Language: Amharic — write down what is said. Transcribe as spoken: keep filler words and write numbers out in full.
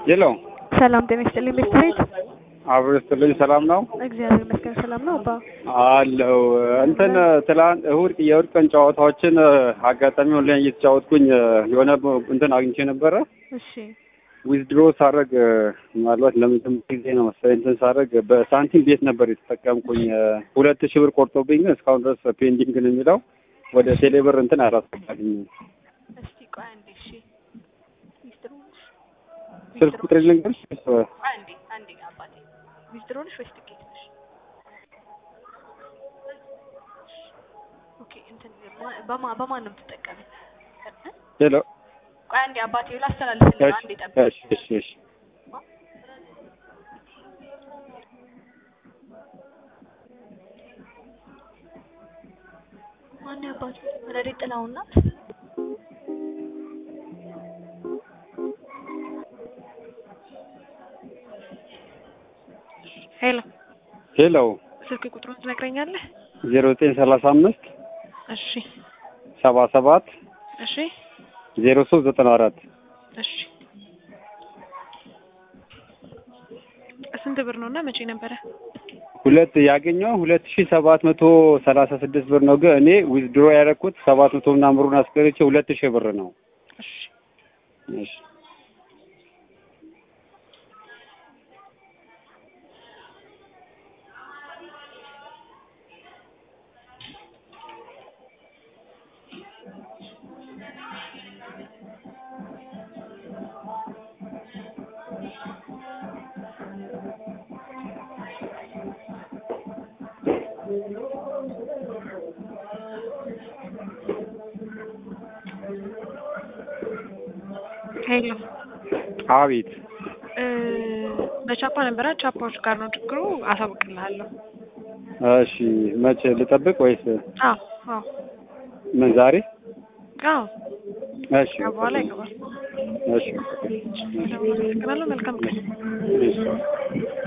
ሄሎ ሰላም ጤና ይስጥልኝ ቤት አብረስልኝ ሰላም ነው እግዚአብሔር ይመስገን ሰላም ነው አባ አለው እንትን ትላንት እሁድ የእሁድ ቀን ጨዋታዎችን አጋጣሚ ኦንላይን እየተጫወትኩኝ የሆነ እንትን አግኝቼ ነበረ እሺ ዊዝድሮ ሳረግ ማለት ለምን ጊዜ ነው መሰለኝ እንትን ሳረግ በሳንቲም ቤት ነበር የተጠቀምኩኝ ሁለት ሺህ ብር ቆርጦብኝ እስካሁን ድረስ ፔንዲንግ ነው የሚለው ወደ ቴሌብር እንትን አላስገባልኝ እስቲ ቆይ አንዴ እሺ ዊዝድሮ ስልክ ቁጥር ልንገርሽ አንዴ አንዴ አባቴ ዊዝድሮ ነሽ ወይስ ትኬት ነሽ ኦኬ እንትን በማ በማን ነው የምትጠቀመው ሄሎ ቆይ አንዴ አባቴ ላስተላልፍልኝ አንዴ ጠብቅ እሺ እሺ እሺ ማን አባቴ ረዲ ጥላውና ሄሎ ሄሎ ስልክ ቁጥሩን ትነግረኛለህ ዜሮ ዘጠኝ ሰላሳ አምስት እሺ ሰባ ሰባት እሺ ዜሮ ሶስት ዘጠና አራት እሺ ስንት ብር ነውና መቼ ነበረ ሁለት ያገኘው ሁለት ሺህ ሰባት መቶ ሰላሳ ስድስት ብር ነው ግን እኔ ዊዝድሮ ያደረኩት ሰባት መቶ እና ብሩን አስቀርቼ ሁለት ሺህ ብር ነው እሺ እሺ ሄሎ አቤት እ በቻፓ ነበር ቻፓዎች ጋር ነው ችግሩ አሳውቅልሃለሁ እሺ መቼ ልጠብቅ ወይስ አዎ አዎ ምን ዛሬ አዎ እሺ በኋላ ይገባል እሺ መልካም ቀን እሺ